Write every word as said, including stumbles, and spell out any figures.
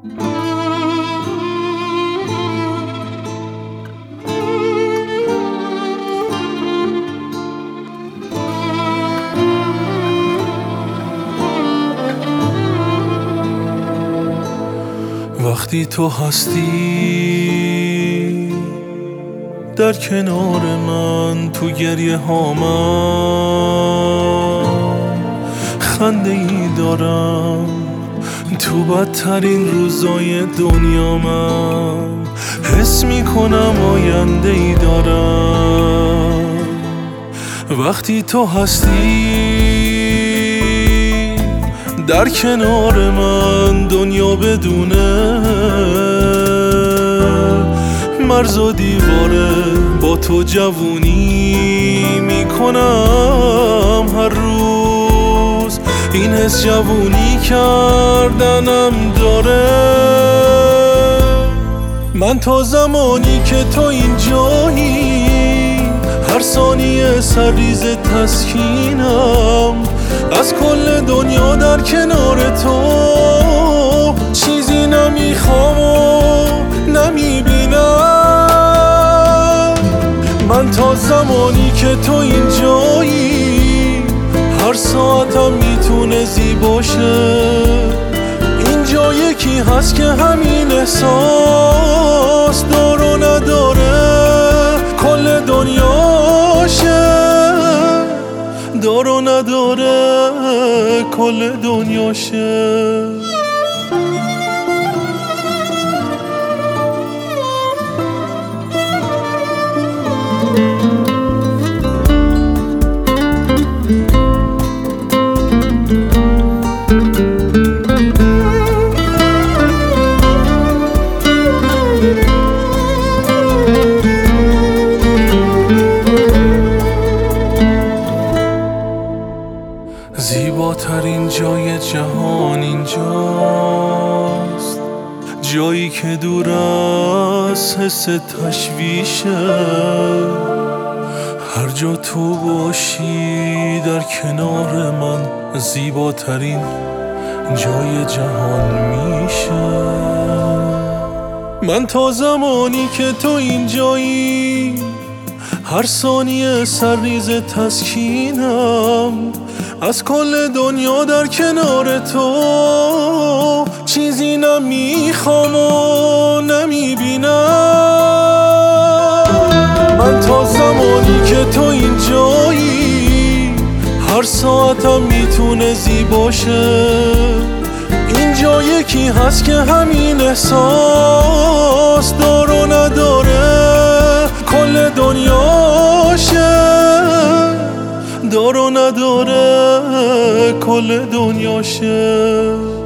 وقتی تو هستی در کنار من، تو گریه هامم خنده ای دارم، تو بدترین روزای دنیا من حس میکنم آینده ای دارم. وقتی تو هستی در کنار من، دنیا بدونه مرز و دیواره، با تو جوونی میکنم هر روز، این حس جوونی کردنم داره. من تا زمانی که تو اینجایی، هر ثانیه سرریز تسکینم، از کل دنیا در کنار تو چیزی نمیخوام و نمیبینم. من تا زمانی که تو اینجایی، هر ساعتم میتونه زیباشه، اینجا یکی هست که همین احساس دار و نداره، کل دنیاشه، دار و نداره، کل دنیاشه. زیباترین جای جهان اینجاست، جایی که دور از حس تشویشه. هر جا تو باشی در کنار من، زیباترین جای جهان میشه. من تا زمانی که تو اینجایی، هر ثانیه سرریز تسکینم، از کل دنیا در کنار تو چیزی نمیخوام و نمیبینم. من تا زمانی که تو اینجایی، هر ساعتم میتونه زیباشه، اینجا یکی هست که همین احساس دار و نداره، کل دنیاشه، دار و نداره، کل دنیاشه.